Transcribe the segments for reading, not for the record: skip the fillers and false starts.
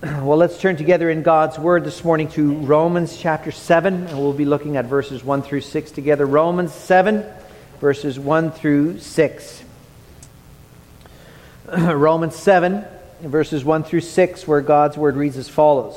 Well, let's turn together in God's Word this morning to Romans chapter 7, and we'll be looking at verses 1 through 6 together. Romans 7, verses 1 through 6. Romans 7, verses 1 through 6, where God's Word reads as follows.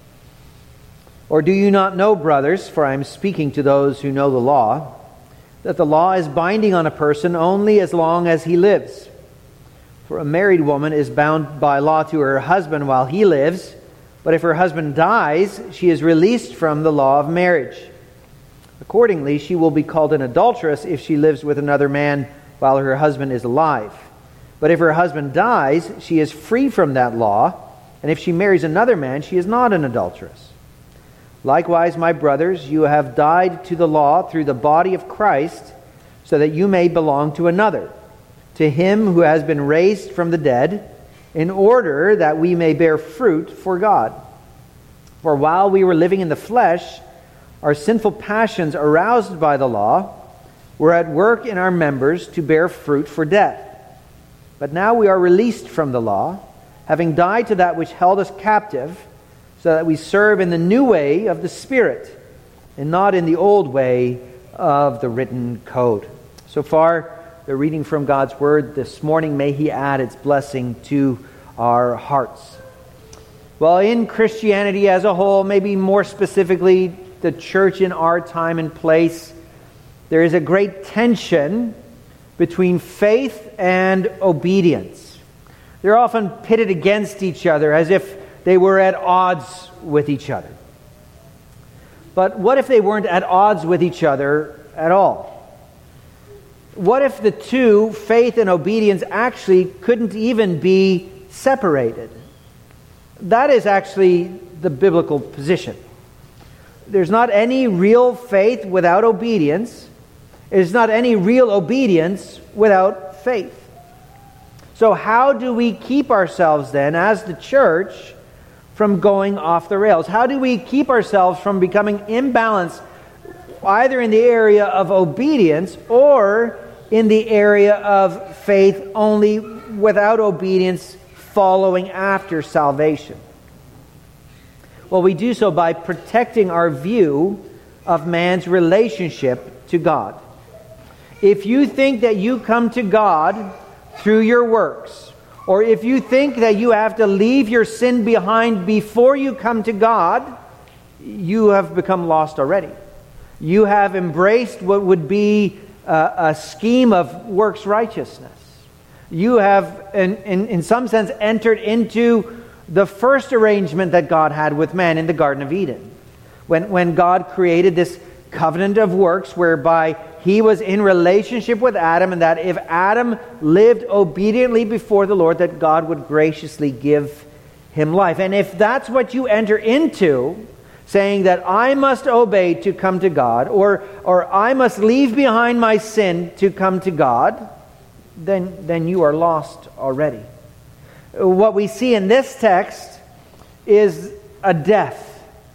Or do you not know, brothers, for I am speaking to those who know the law, that the law is binding on a person only as long as he lives? For a married woman is bound by law to her husband while he lives, but if her husband dies, she is released from the law of marriage. Accordingly, she will be called an adulteress if she lives with another man while her husband is alive. But if her husband dies, she is free from that law, and if she marries another man, she is not an adulteress. Likewise, my brothers, you have died to the law through the body of Christ, so that you may belong to another, to him who has been raised from the dead, in order that we may bear fruit for God. For while we were living in the flesh, our sinful passions aroused by the law were at work in our members to bear fruit for death. But now we are released from the law, having died to that which held us captive, so that we serve in the new way of the Spirit, and not in the old way of the written code. So far, the reading from God's Word this morning. May He add its blessing to our hearts. Well, in Christianity as a whole, maybe more specifically the church in our time and place, there is a great tension between faith and obedience. They're often pitted against each other as if they were at odds with each other. But what if they weren't at odds with each other at all? What if the two, faith and obedience, actually couldn't even be separated? That is actually the biblical position. There's not any real faith without obedience. There's not any real obedience without faith. So how do we keep ourselves then, as the church, from going off the rails? How do we keep ourselves from becoming imbalanced, either in the area of obedience or in the area of faith only without obedience following after salvation? Well, we do so by protecting our view of man's relationship to God. If you think that you come to God through your works, or if you think that you have to leave your sin behind before you come to God, you have become lost already. You have embraced what would be a scheme of works righteousness. You have, in some sense, entered into the first arrangement that God had with man in the Garden of Eden. When God created this covenant of works whereby He was in relationship with Adam, and that if Adam lived obediently before the Lord, that God would graciously give him life. And if that's what you enter into, saying that I must obey to come to God, or I must leave behind my sin to come to God, then you are lost already. What we see in this text is a death.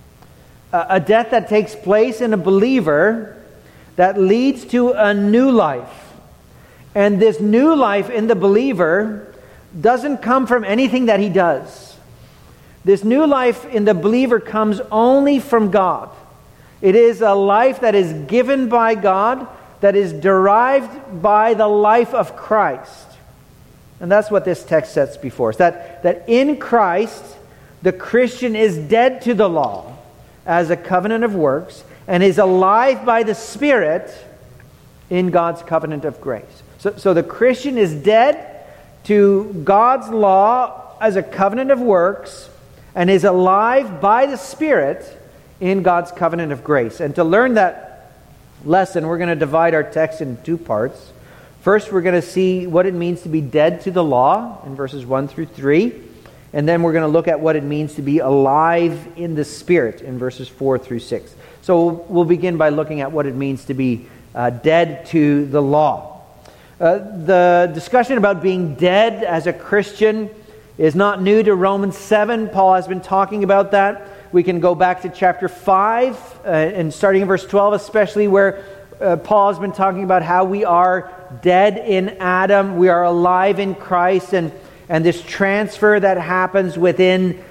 A death that takes place in a believer that leads to a new life. And this new life in the believer doesn't come from anything that he does. This new life in the believer comes only from God. It is a life that is given by God, that is derived by the life of Christ. And that's what this text sets before us. That in Christ, the Christian is dead to the law as a covenant of works, and is alive by the Spirit in God's covenant of grace. So the Christian is dead to God's law as a covenant of works, and is alive by the Spirit in God's covenant of grace. And to learn that lesson, we're going to divide our text in two parts. First, we're going to see what it means to be dead to the law in verses 1 through 3. And then we're going to look at what it means to be alive in the Spirit in verses 4 through 6. So we'll begin by looking at what it means to be dead to the law. The discussion about being dead as a Christian is not new to Romans 7. Paul has been talking about that. We can go back to chapter 5, and starting in verse 12 especially, where Paul has been talking about how we are dead in Adam, we are alive in Christ, and this transfer that happens within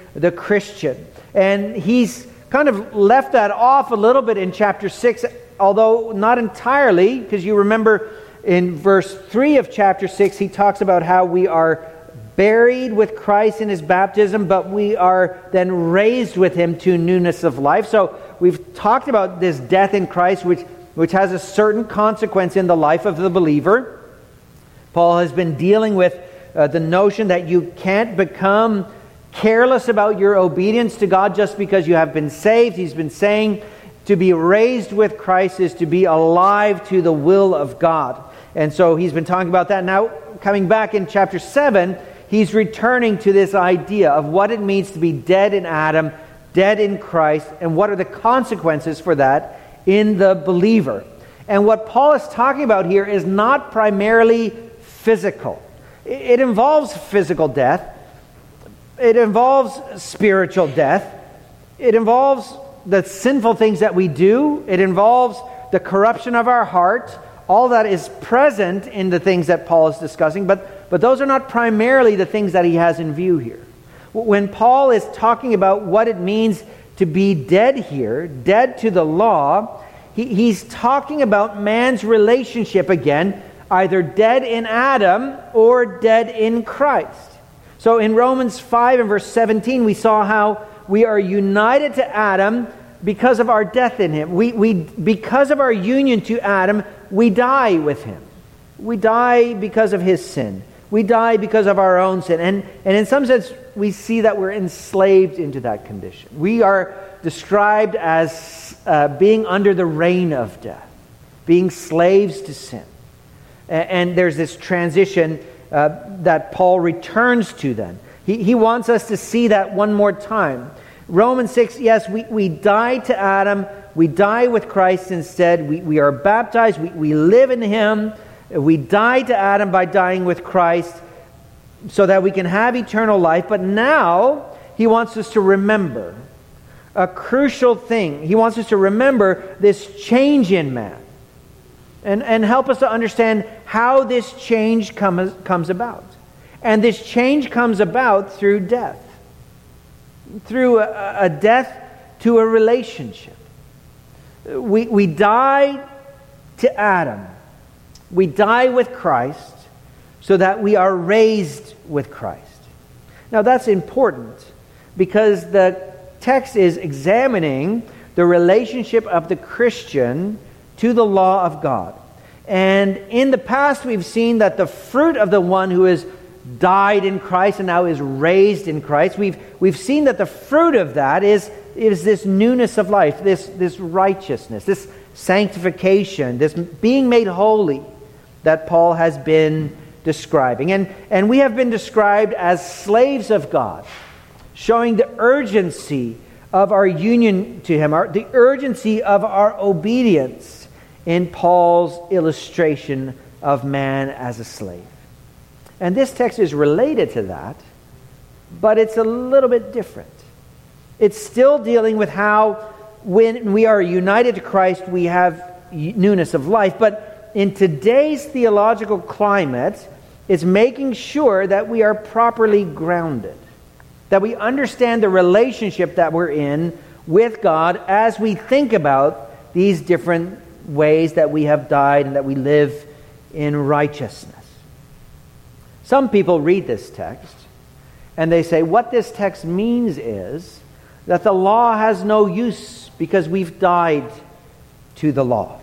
the Christian. And he's kind of left that off a little bit in chapter 6, although not entirely, because you remember in verse 3 of chapter 6, he talks about how we are buried with Christ in his baptism, but we are then raised with him to newness of life. So we've talked about this death in Christ, which has a certain consequence in the life of the believer. Paul has been dealing with the notion that you can't become careless about your obedience to God just because you have been saved. He's been saying to be raised with Christ is to be alive to the will of God. And so he's been talking about that. Now, coming back in chapter 7, he's returning to this idea of what it means to be dead in Adam, dead in Christ, and what are the consequences for that in the believer. And what Paul is talking about here is not primarily physical. It involves physical death. It involves spiritual death. It involves the sinful things that we do. It involves the corruption of our heart. All that is present in the things that Paul is discussing, but those are not primarily the things that he has in view here. When Paul is talking about what it means to be dead here, dead to the law, he's talking about man's relationship again, either dead in Adam or dead in Christ. So in Romans 5 and verse 17, we saw how we are united to Adam because of our death in him. Because of our union to Adam, we die with him. We die because of his sin. We die because of our own sin. And in some sense, we see that we're enslaved into that condition. We are described as being under the reign of death, being slaves to sin. And there's this transition that Paul returns to then. He wants us to see that one more time. Romans 6, yes, we die to Adam. We die with Christ instead. We are baptized. We live in him. We die to Adam by dying with Christ so that we can have eternal life. But now he wants us to remember a crucial thing. He wants us to remember this change in man and help us to understand how this change comes about. And this change comes about through death. Through a death to a relationship. We die to Adam. We die with Christ so that we are raised with Christ. Now that's important because the text is examining the relationship of the Christian to the law of God. And in the past we've seen that the fruit of the one who has died in Christ and now is raised in Christ, we've seen that the fruit of that is this newness of life, this righteousness, this sanctification, this being made holy that Paul has been describing. And we have been described as slaves of God, showing the urgency of our union to him, the urgency of our obedience in Paul's illustration of man as a slave. And this text is related to that, but it's a little bit different. It's still dealing with how when we are united to Christ, we have newness of life. But in today's theological climate, it's making sure that we are properly grounded, that we understand the relationship that we're in with God as we think about these different ways that we have died and that we live in righteousness. Some people read this text and they say what this text means is that the law has no use because we've died to the law.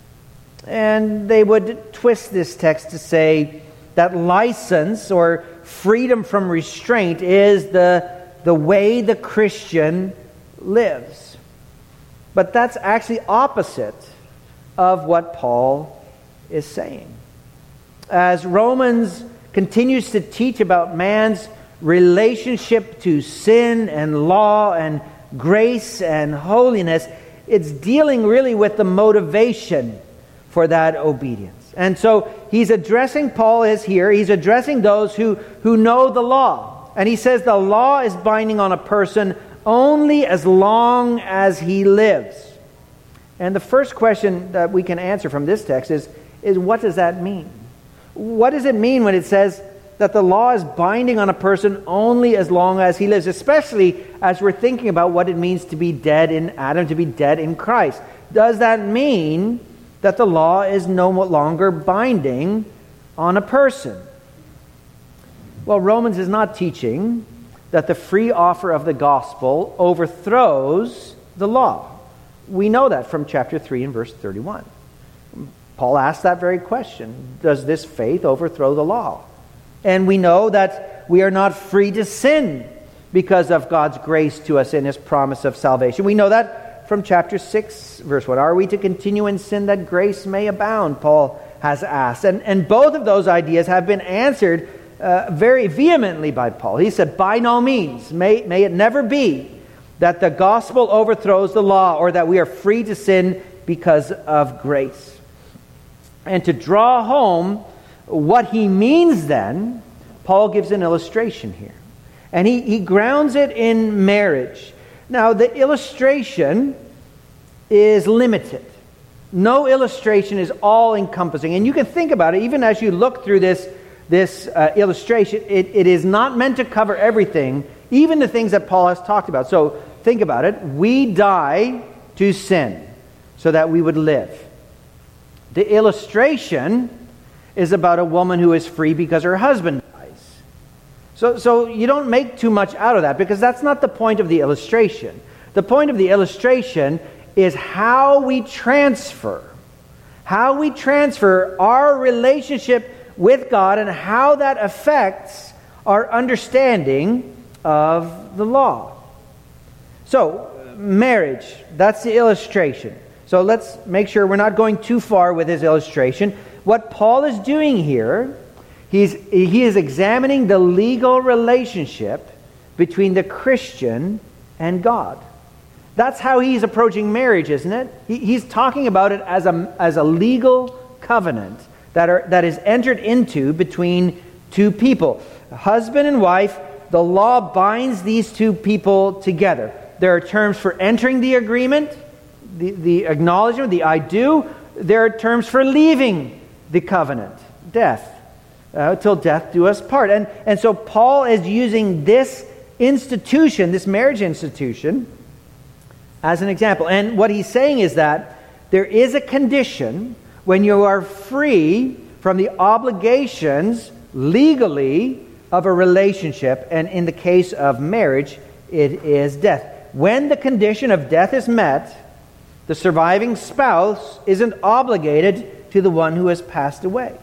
And they would twist this text to say that license or freedom from restraint is the way the Christian lives. But that's actually opposite of what Paul is saying. As Romans continues to teach about man's relationship to sin and law and grace and holiness, it's dealing really with the motivation for that obedience. And so he's addressing, Paul is here, he's addressing those who know the law. And he says the law is binding on a person only as long as he lives. And the first question that we can answer from this text is what does that mean? What does it mean when it says that the law is binding on a person only as long as he lives, especially as we're thinking about what it means to be dead in Adam, to be dead in Christ. Does that mean that the law is no longer binding on a person? Well, Romans is not teaching that the free offer of the gospel overthrows the law. We know that from chapter 3 and verse 31. Paul asked that very question. Does this faith overthrow the law? And we know that we are not free to sin because of God's grace to us in His promise of salvation. We know that from chapter 6, verse 1. Are we to continue in sin that grace may abound? Paul has asked. And both of those ideas have been answered very vehemently by Paul. He said, by no means, may it never be that the gospel overthrows the law or that we are free to sin because of grace. And to draw home what he means then, Paul gives an illustration here. And he grounds it in marriage. Now, the illustration is limited. No illustration is all-encompassing. And you can think about it, even as you look through this illustration, it is not meant to cover everything, even the things that Paul has talked about. So think about it. We die to sin so that we would live. The illustration is about a woman who is free because her husband dies. So you don't make too much out of that, because that's not the point of the illustration. The point of the illustration is how we transfer our relationship with God and how that affects our understanding of the law. So, marriage, that's the illustration. So let's make sure we're not going too far with his illustration. What Paul is doing here, he is examining the legal relationship between the Christian and God. That's how he's approaching marriage, isn't it? He's talking about it as a legal covenant that is entered into between two people. Husband and wife, the law binds these two people together. There are terms for entering the agreement, the acknowledgement, the I do. There are terms for leaving the covenant, death, till death do us part. And so Paul is using this institution, this marriage institution, as an example. And what he's saying is that there is a condition when you are free from the obligations legally of a relationship, and in the case of marriage, it is death. When the condition of death is met, the surviving spouse isn't obligated to the one who has passed away.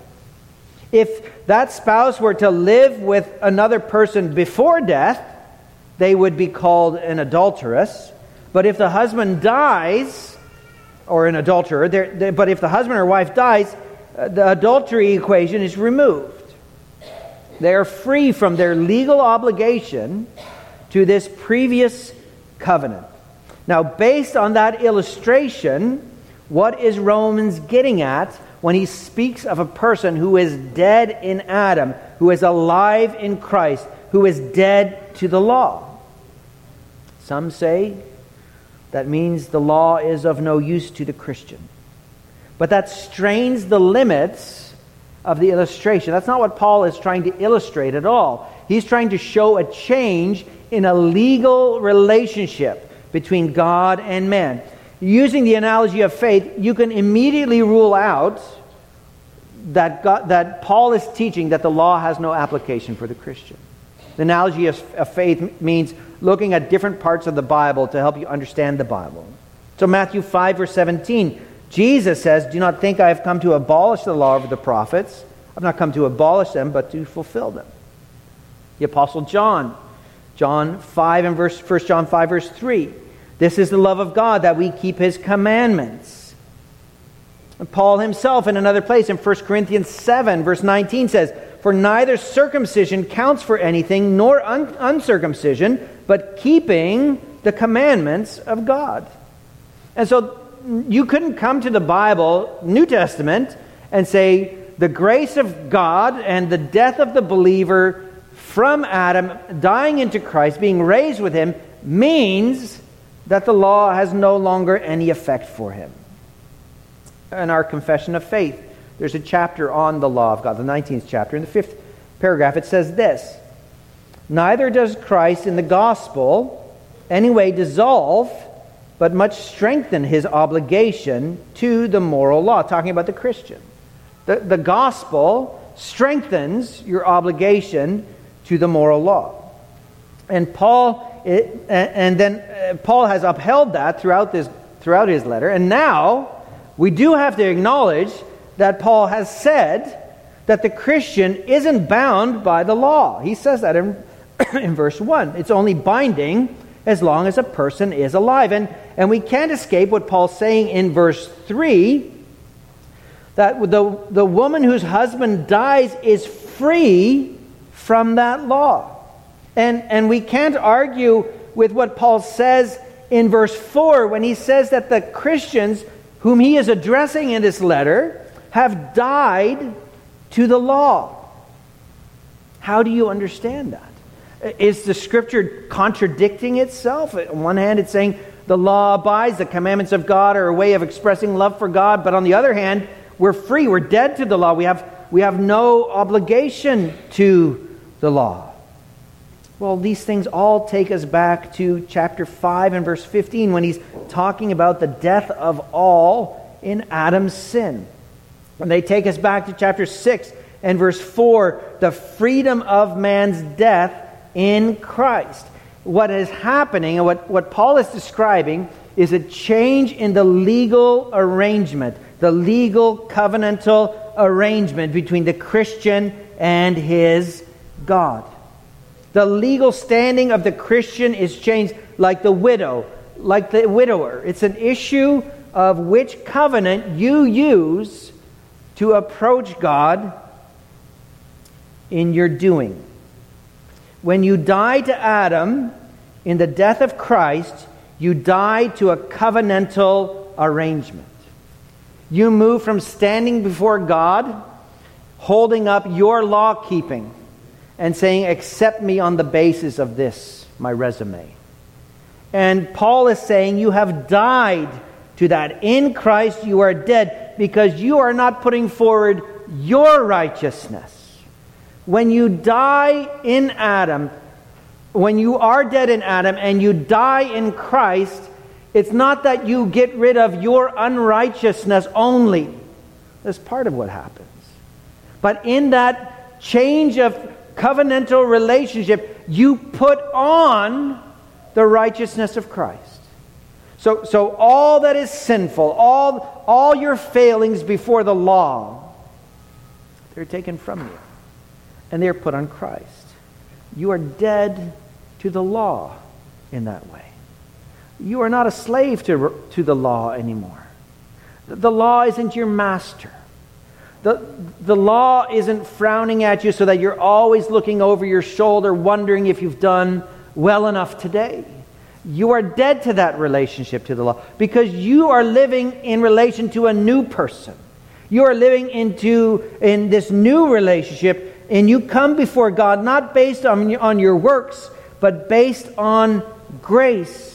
If that spouse were to live with another person before death, they would be called an adulteress. But if the husband dies, or an adulterer, but if the husband or wife dies, the adultery equation is removed. They are free from their legal obligation to this previous covenant. Now, based on that illustration, what is Romans getting at when he speaks of a person who is dead in Adam, who is alive in Christ, who is dead to the law? Some say that means the law is of no use to the Christian. But that strains the limits of the illustration. That's not what Paul is trying to illustrate at all. He's trying to show a change in a legal relationship between God and man. Using the analogy of faith, you can immediately rule out that Paul is teaching that the law has no application for the Christian. The analogy of faith means looking at different parts of the Bible to help you understand the Bible. So Matthew 5, verse 17, Jesus says, "Do not think I have come to abolish the law of the prophets. I've not come to abolish them, but to fulfill them." The Apostle John 5 and 1 John 5, verse 3, "This is the love of God, that we keep His commandments." And Paul himself in another place in 1 Corinthians 7, verse 19 says, "For neither circumcision counts for anything, nor uncircumcision, but keeping the commandments of God." And so you couldn't come to the Bible, New Testament, and say the grace of God and the death of the believer from Adam, dying into Christ, being raised with Him, means that the law has no longer any effect for him. In our confession of faith, there's a chapter on the law of God, the 19th chapter. In the 5th paragraph, it says this: "Neither does Christ in the gospel anyway dissolve, but much strengthen his obligation to the moral law." Talking about the Christian. The gospel strengthens your obligation to the moral law. And Paul has upheld that throughout his letter. And now we do have to acknowledge that Paul has said that the Christian isn't bound by the law. He says that in verse 1. It's only binding as long as a person is alive. And we can't escape what Paul's saying in verse 3, that the woman whose husband dies is free from that law. And we can't argue with what Paul says in verse 4 when he says that the Christians whom he is addressing in this letter have died to the law. How do you understand that? Is the Scripture contradicting itself? On one hand, it's saying the law abides, the commandments of God are a way of expressing love for God. But on the other hand, we're free, we're dead to the law. We have no obligation to the law. Well, these things all take us back to chapter 5 and verse 15 when he's talking about the death of all in Adam's sin. And they take us back to chapter 6 and verse 4, the freedom of man's death in Christ. What is happening and what Paul is describing is a change in the legal arrangement, the legal covenantal arrangement between the Christian and his God. The legal standing of the Christian is changed like the widower. It's an issue of which covenant you use to approach God in your doing. When you die to Adam in the death of Christ, you die to a covenantal arrangement. You move from standing before God, holding up your law keeping, and saying, accept me on the basis of this, my resume. And Paul is saying you have died to that. In Christ you are dead because you are not putting forward your righteousness. When you die in Adam, when you are dead in Adam and you die in Christ, it's not that you get rid of your unrighteousness only. That's part of what happens. But in that change of covenantal relationship, you put on the righteousness of Christ. So all that is sinful, all your failings before the law, they're taken from you. And they're put on Christ. You are dead to the law in that way. You are not a slave to the law anymore. The law isn't your master. The law isn't frowning at you so that you're always looking over your shoulder wondering if you've done well enough today. You are dead to that relationship to the law because you are living in relation to a new person. You are living in this new relationship, and you come before God not based on your works, but based on grace.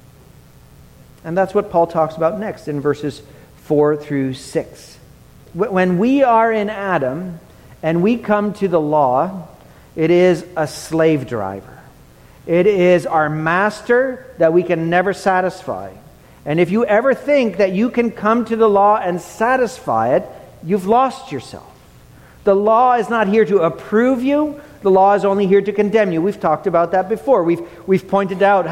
And that's what Paul talks about next in verses 4 through 6. When we are in Adam and we come to the law, it is a slave driver. It is our master that we can never satisfy. And if you ever think that you can come to the law and satisfy it, you've lost yourself. The law is not here to approve you. The law is only here to condemn you. We've talked about that before. We've pointed out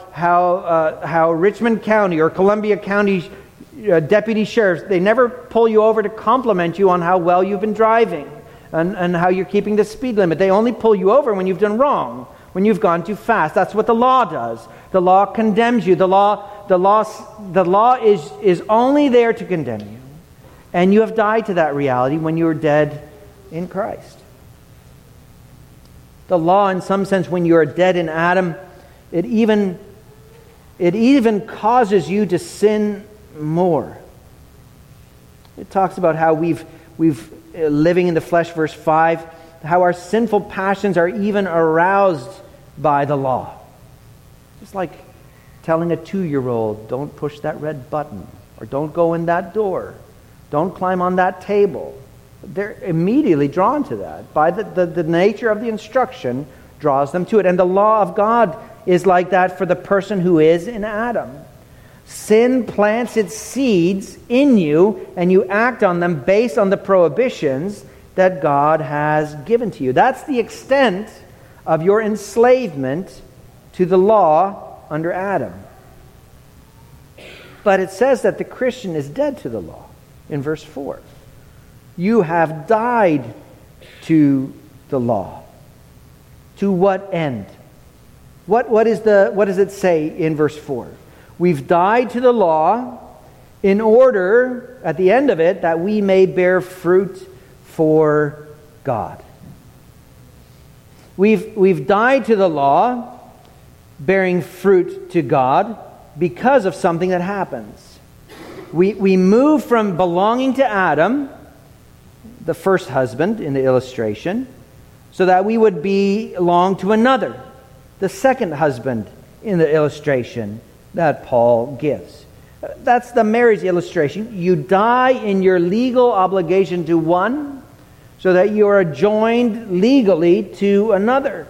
how Richmond County or Columbia County deputy sheriffs, they never pull you over to compliment you on how well you've been driving and how you're keeping the speed limit. They only pull you over when you've done wrong, when you've gone too fast. That's what the law does. The law condemns you. The law is only there to condemn you. And you have died to that reality when you are dead in Christ. The law, in some sense, when you are dead in Adam, it even causes you to sin more. It talks about how we've living in the flesh, verse 5, how our sinful passions are even aroused by the law. Just like telling a 2-year-old, don't push that red button, or don't go in that door, don't climb on that table. They're immediately drawn to that. By the nature of the instruction draws them to it. And the law of God is like that for the person who is in Adam. Sin plants its seeds in you, and you act on them based on the prohibitions that God has given to you. That's the extent of your enslavement to the law under Adam. But it says that the Christian is dead to the law in verse 4. You have died to the law. To what end? What does it say in verse 4? We've died to the law in order, at the end of it, that we may bear fruit for God. We've died to the law, bearing fruit to God, because of something that happens. We move from belonging to Adam, the first husband in the illustration, so that we would belong to another, the second husband in the illustration that Paul gives. That's the marriage illustration. You die in your legal obligation to one, so that you are joined legally to another.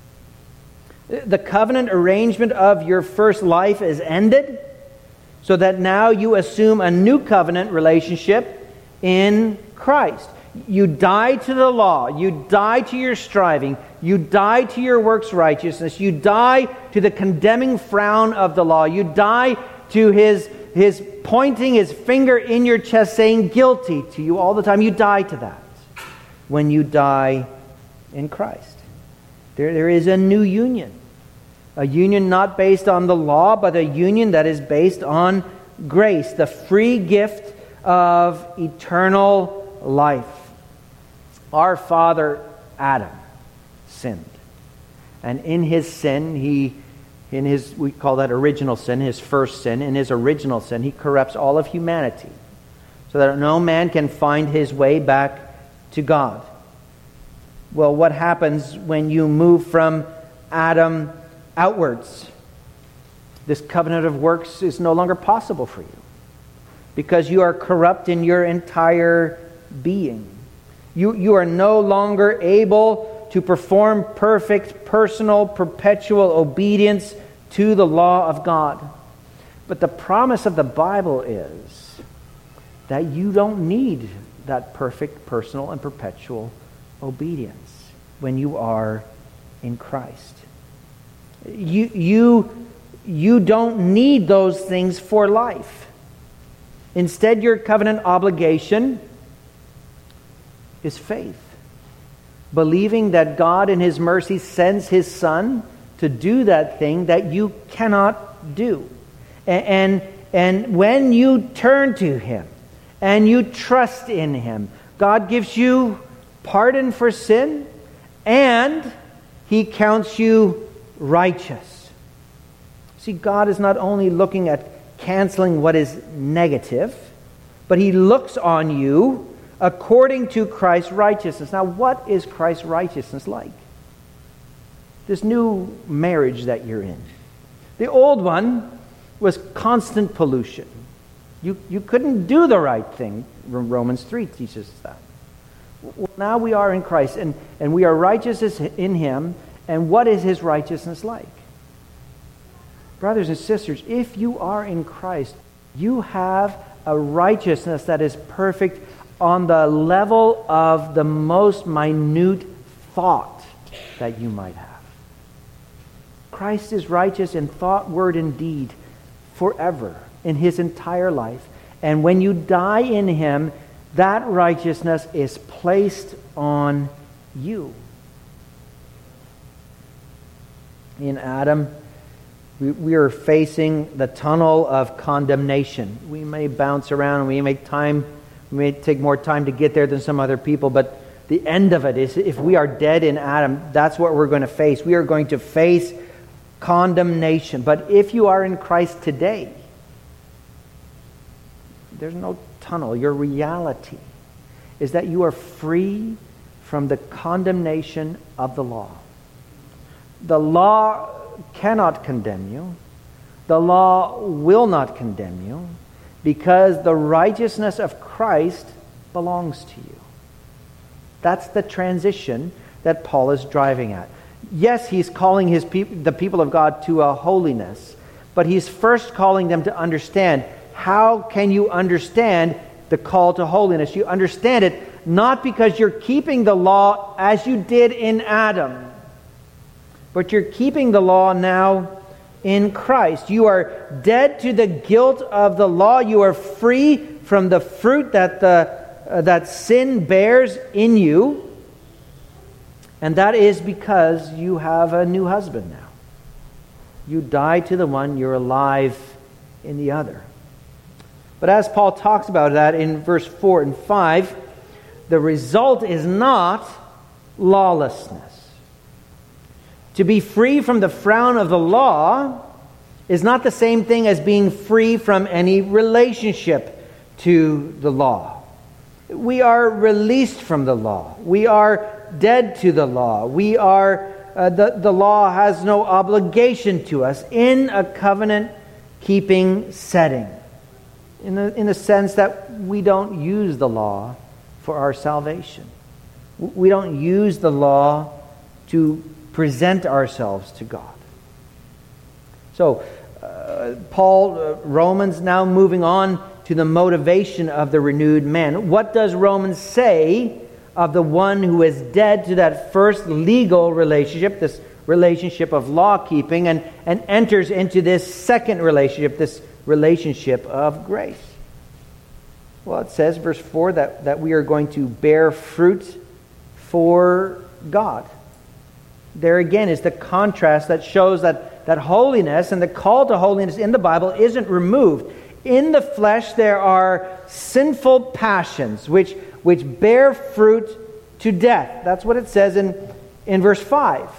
The covenant arrangement of your first life is ended, so that now you assume a new covenant relationship in Christ. You die to the law. You die to your striving. You die to your works righteousness. You die to the condemning frown of the law. You die to his pointing his finger in your chest saying guilty to you all the time. You die to that when you die in Christ. There is a new union. A union not based on the law, but a union that is based on grace, the free gift of eternal life. Our father Adam sinned. And in his sin, we call that original sin, his first sin, in his original sin, he corrupts all of humanity so that no man can find his way back to God. Well, what happens when you move from Adam outwards? This covenant of works is no longer possible for you because you are corrupt in your entire being. You are no longer able to perform perfect, personal, perpetual obedience to the law of God. But the promise of the Bible is that you don't need that perfect, personal, and perpetual obedience when you are in Christ. You don't need those things for life. Instead, your covenant obligation is faith. Believing that God in His mercy sends His Son to do that thing that you cannot do. And when you turn to Him and you trust in Him, God gives you pardon for sin and He counts you righteous. See, God is not only looking at canceling what is negative, but He looks on you according to Christ's righteousness. Now, what is Christ's righteousness like? This new marriage that you're in. The old one was constant pollution. You couldn't do the right thing. Romans 3 teaches us that. Well, now we are in Christ, and we are righteous in Him. And what is His righteousness like? Brothers and sisters, if you are in Christ, you have a righteousness that is perfect on the level of the most minute thought that you might have. Christ is righteous in thought, word, and deed forever in His entire life. And when you die in Him, that righteousness is placed on you. In Adam, we are facing the tunnel of condemnation. We may bounce around and we may take more time to get there than some other people, but the end of it is if we are dead in Adam, that's what we're going to face. We are going to face condemnation. But if you are in Christ today, there's no tunnel. Your reality is that you are free from the condemnation of the law. The law cannot condemn you. The law will not condemn you because the righteousness of Christ belongs to you. That's the transition that Paul is driving at. Yes, he's calling the people of God to a holiness, but he's first calling them to understand. How can you understand the call to holiness? You understand it not because you're keeping the law as you did in Adam, but you're keeping the law now in Christ. You are dead to the guilt of the law. You are free from the fruit that sin bears in you. And that is because you have a new husband now. You die to the one, you're alive in the other. But as Paul talks about that in verse 4 and 5, the result is not lawlessness. To be free from the frown of the law is not the same thing as being free from any relationship to the law. We are released from the law. We are dead to the law. We are the law has no obligation to us in a covenant-keeping setting. In the sense that we don't use the law for our salvation. We don't use the law to present ourselves to God. So, Romans now moving on to the motivation of the renewed man. What does Romans say of the one who is dead to that first legal relationship, this relationship of law-keeping, and enters into this second relationship, this relationship of grace? Well, it says, verse 4, that we are going to bear fruit for God. There again is the contrast that shows that holiness and the call to holiness in the Bible isn't removed. In the flesh there are sinful passions which bear fruit to death. That's what it says in verse 5.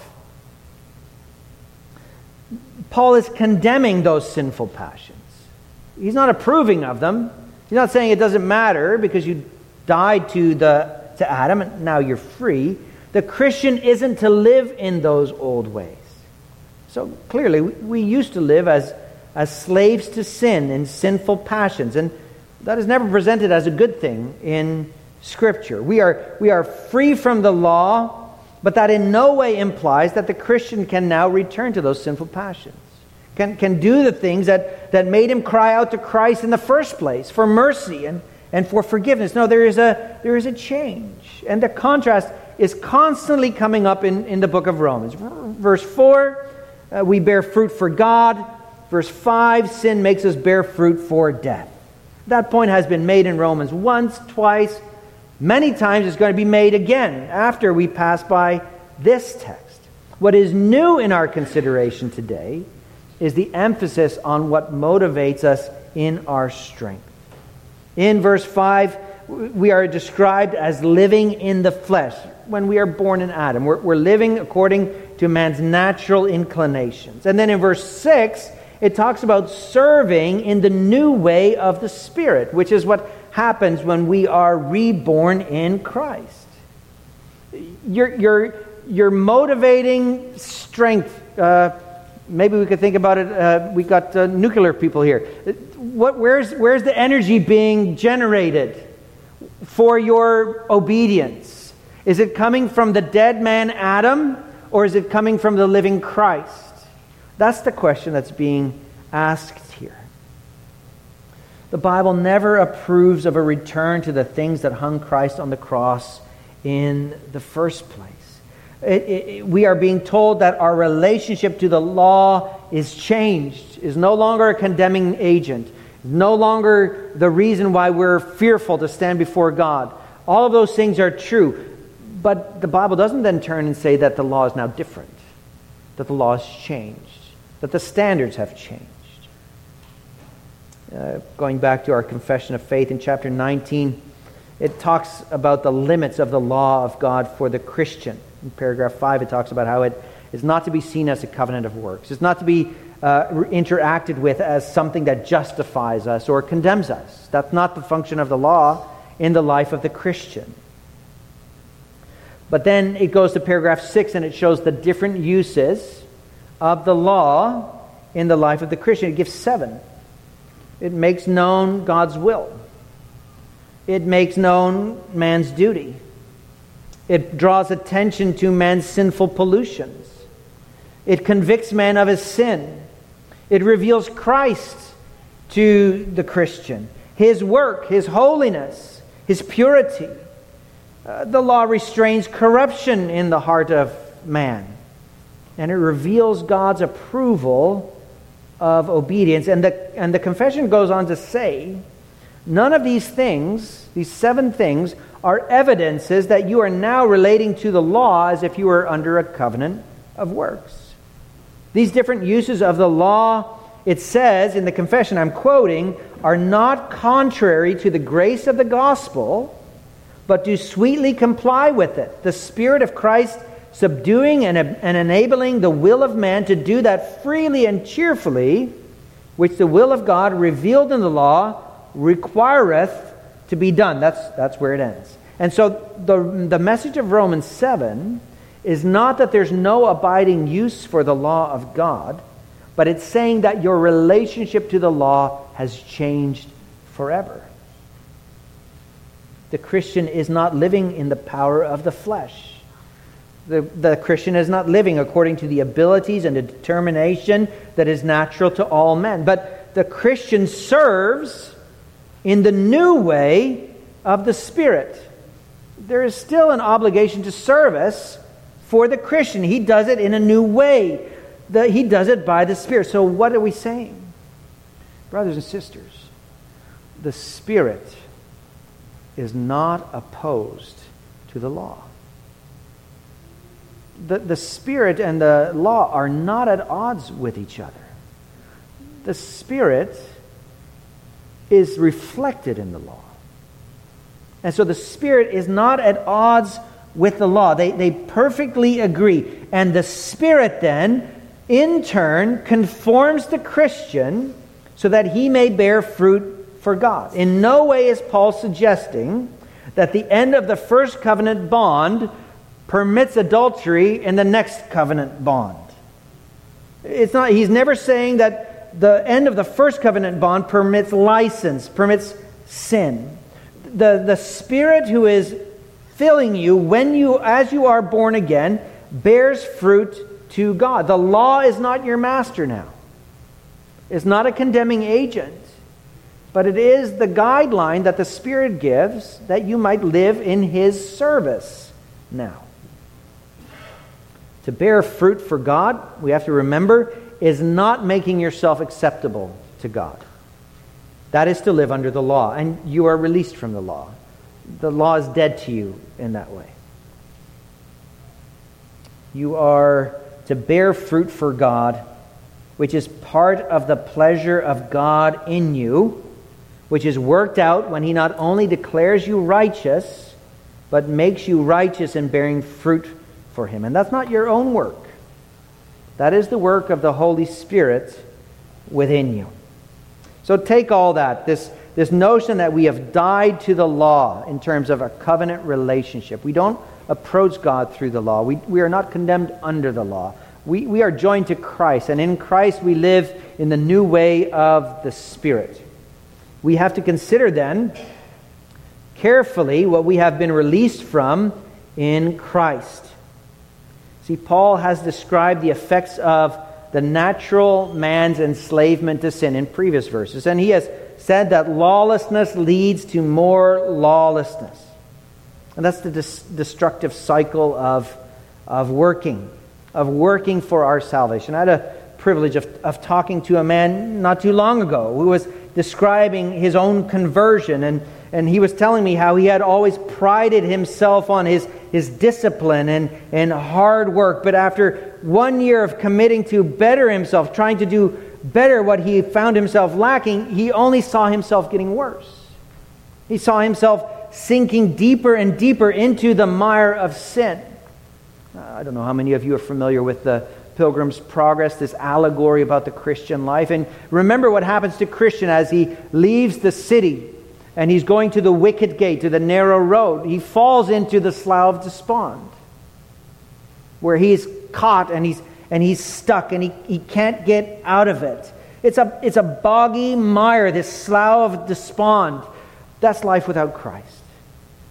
Paul is condemning those sinful passions. He's not approving of them. He's not saying it doesn't matter because you died to Adam and now you're free. The Christian isn't to live in those old ways. So clearly, we used to live as slaves to sin and sinful passions, and that is never presented as a good thing in Scripture. We are free from the law, but that in no way implies that the Christian can now return to those sinful passions. Can do the things that made him cry out to Christ in the first place for mercy and for forgiveness. No, there is a change. And the contrast is constantly coming up in the book of Romans. Verse 4, we bear fruit for God. Verse 5, sin makes us bear fruit for death. That point has been made in Romans once, twice, many times. It's going to be made again after we pass by this text. What is new in our consideration today is the emphasis on what motivates us in our strength. In verse 5, we are described as living in the flesh when we are born in Adam. We're living according to man's natural inclinations. And then in verse 6, it talks about serving in the new way of the Spirit, which is what happens when we are reborn in Christ. Your motivating strength. Maybe we could think about it. We got nuclear people here. Where's the energy being generated for your obedience? Is it coming from the dead man Adam, or is it coming from the living Christ? That's the question that's being asked here. The Bible never approves of a return to the things that hung Christ on the cross in the first place. We are being told that our relationship to the law is changed, is no longer a condemning agent, no longer the reason why we're fearful to stand before God. All of those things are true, but the Bible doesn't then turn and say that the law is now different, that the law has changed, that the standards have changed. Going back to our confession of faith in chapter 19, it talks about the limits of the law of God for the Christian. In paragraph 5, it talks about how it is not to be seen as a covenant of works. It's not to be interacted with as something that justifies us or condemns us. That's not the function of the law in the life of the Christian. But then it goes to paragraph 6 and it shows the different uses of the law in the life of the Christian. It gives 7. It makes known God's will. It makes known man's duty. It draws attention to man's sinful pollutions. It convicts man of his sin. It reveals Christ to the Christian, His work, His holiness, His purity. The law restrains corruption in the heart of man. And it reveals God's approval of obedience. And the confession goes on to say, none of these things, these 7 things, are evidences that you are now relating to the law as if you were under a covenant of works. These different uses of the law, it says in the confession I'm quoting, are not contrary to the grace of the gospel, but do sweetly comply with it. The Spirit of Christ subduing and enabling the will of man to do that freely and cheerfully, which the will of God revealed in the law requireth to be done. That's where it ends. And so the message of Romans 7 is not that there's no abiding use for the law of God, but it's saying that your relationship to the law has changed forever. The Christian is not living in the power of the flesh. The Christian is not living according to the abilities and the determination that is natural to all men. But the Christian serves in the new way of the Spirit. There is still an obligation to service for the Christian. He does it in a new way. He does it by the Spirit. So what are we saying? Brothers and sisters, the Spirit is not opposed to the law. The Spirit and the law are not at odds with each other. The Spirit is reflected in the law. And so the Spirit is not at odds with the law. They perfectly agree. And the Spirit then, in turn, conforms the Christian so that he may bear fruit for God. In no way is Paul suggesting that the end of the first covenant bond permits adultery in the next covenant bond. It's not. He's never saying that the end of the first covenant bond permits license, permits sin. The Spirit who is filling you as you are born again bears fruit to God. The law is not your master now. It's not a condemning agent, but it is the guideline that the Spirit gives that you might live in His service now. To bear fruit for God, we have to remember, is not making yourself acceptable to God. That is to live under the law, and you are released from the law. The law is dead to you in that way. You are to bear fruit for God, which is part of the pleasure of God in you, which is worked out when He not only declares you righteous, but makes you righteous in bearing fruit for Him. And that's not your own work. That is the work of the Holy Spirit within you. So take all that, this notion that we have died to the law in terms of a covenant relationship. We don't approach God through the law. We are not condemned under the law. We are joined to Christ, and in Christ we live in the new way of the Spirit. We have to consider then carefully what we have been released from in Christ. See, Paul has described the effects of the natural man's enslavement to sin in previous verses, and he has said that lawlessness leads to more lawlessness. And that's the destructive cycle of working for our salvation. I had a privilege of talking to a man not too long ago who was describing his own conversion, and he was telling me how he had always prided himself on his discipline and hard work, but after 1 year of committing to better himself, trying to do better what he found himself lacking, he only saw himself getting worse. He saw himself sinking deeper and deeper into the mire of sin. I don't know how many of you are familiar with the Pilgrim's Progress, this allegory about the Christian life. And remember what happens to Christian as he leaves the city and he's going to the wicket gate, to the narrow road. He falls into the slough of despond, where he's caught and he's stuck and he can't get out of it. It's a boggy mire, this slough of despond. That's life without Christ.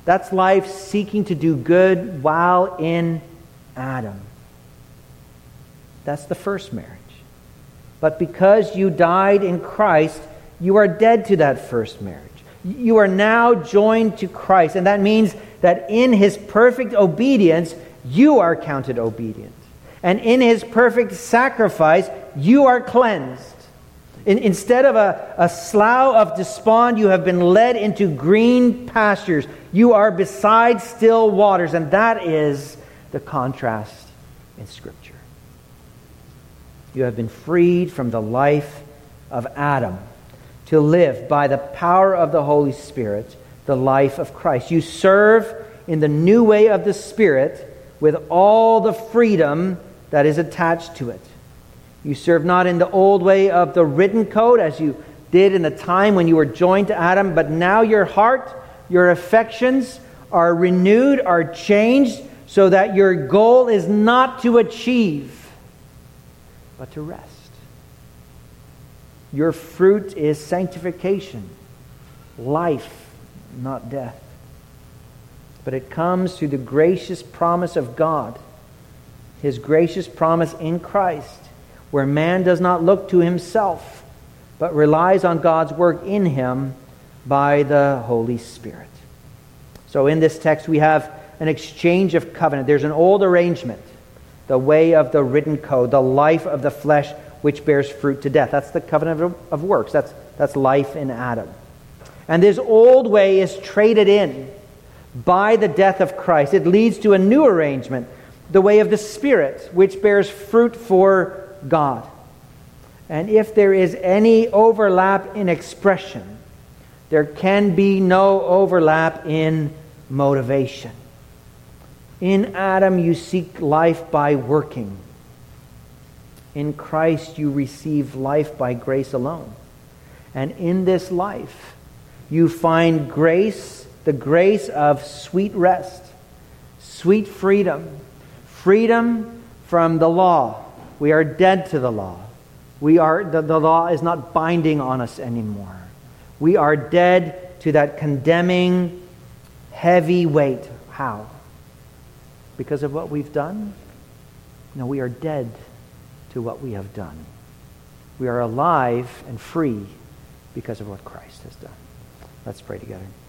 That's life seeking to do good while in Adam. That's the first marriage. But because you died in Christ, you are dead to that first marriage. You are now joined to Christ, and that means that in His perfect obedience, you are counted obedient. And in His perfect sacrifice, you are cleansed. Instead of a slough of despond, you have been led into green pastures. You are beside still waters, and that is the contrast in Scripture. You have been freed from the life of Adam to live by the power of the Holy Spirit, the life of Christ. You serve in the new way of the Spirit with all the freedom that is attached to it. You serve not in the old way of the written code as you did in the time when you were joined to Adam, but now your heart, your affections are renewed, are changed, so that your goal is not to achieve, but to rest. Your fruit is sanctification, life, not death. But it comes through the gracious promise of God, His gracious promise in Christ, where man does not look to himself, but relies on God's work in him by the Holy Spirit. So in this text we have an exchange of covenant. There's an old arrangement, the way of the written code, the life of the flesh which bears fruit to death. That's the covenant of works. That's life in Adam. And this old way is traded in by the death of Christ. It leads to a new arrangement, the way of the Spirit, which bears fruit for God. And if there is any overlap in expression, there can be no overlap in motivation. In Adam you seek life by working. In Christ you receive life by grace alone. And in this life you find grace, the grace of sweet rest, sweet freedom, freedom from the law. We are dead to the law. The law is not binding on us anymore. We are dead to that condemning, heavy weight. How? Because of what we've done? No, we are dead to what we have done. We are alive and free because of what Christ has done. Let's pray together.